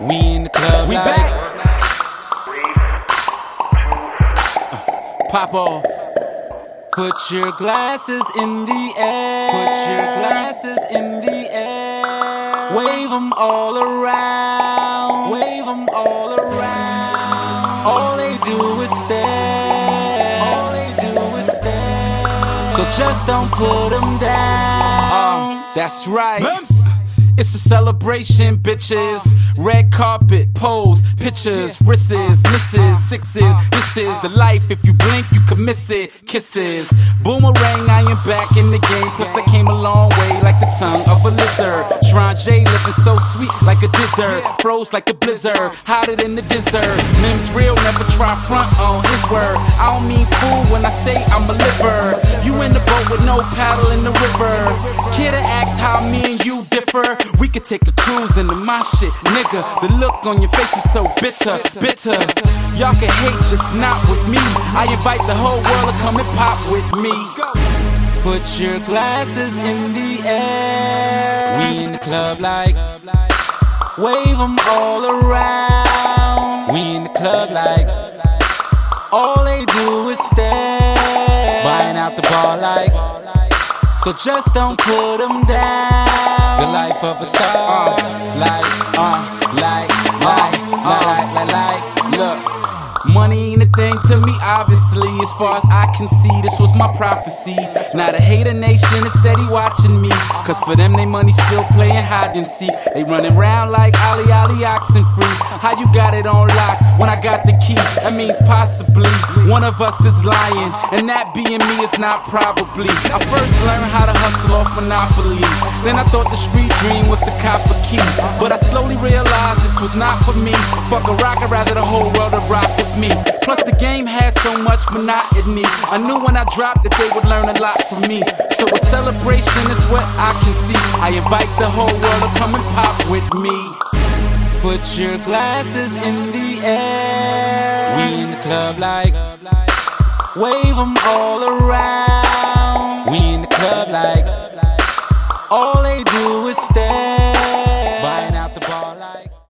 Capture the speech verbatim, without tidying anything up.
We in the club, we like, back. Uh, pop off. Put your glasses in the air. Put your glasses in the air. Wave them all around. Wave them all around. All they do is stare. All they do is stare. So just don't put them down. Uh, that's right. Mums. It's a celebration, bitches. Red carpet, pose, pictures, wrists, misses, sixes. This is the life. If you blink, you can miss it. Kisses. Boomerang, I am back in the game. Plus, I came a long way like the tongue of a lizard. Shrine J living so sweet like a dessert. Froze like the blizzard, hotter than the desert. Mims real, never try front on his word. I don't mean fool when I say I'm a liver. You in the boat with no paddle in the river. Kidda asks how me and you differ. We could take a cruise into my shit, nigga. The look on your face is so bitter, bitter. Y'all can hate, just not with me. I invite the whole world to come and pop with me. Put your glasses in the air. We in the club like, wave them all around. We in the club like, all they do is stare. Buying out the bar like, so just don't put them down. The life of a star, uh, like, uh, like, like, like, like, like, look. Money ain't a thing to me, obviously. As far as I can see, this was my prophecy. Now the hater nation is steady watching me, cause for them they money still playing hide and seek. They running around like Ali Ali oxen free. How you got it on lock when I got the key? That means possibly one of us is lying, and that being me is not probably. I first learned how to hustle off Monopoly. Then I thought the street dream was the copper key, but I slowly realized this was not for me. Fuck a rock, I'd rather the whole world would rock with me. Plus the game had so much monotony. I knew when I dropped that they would learn a lot from me. So a celebration is what I can see. I invite the whole world to come and pop with me. Put your glasses in the air. We in the club like, wave them all around. We in the club like, all they do is stare. Bye.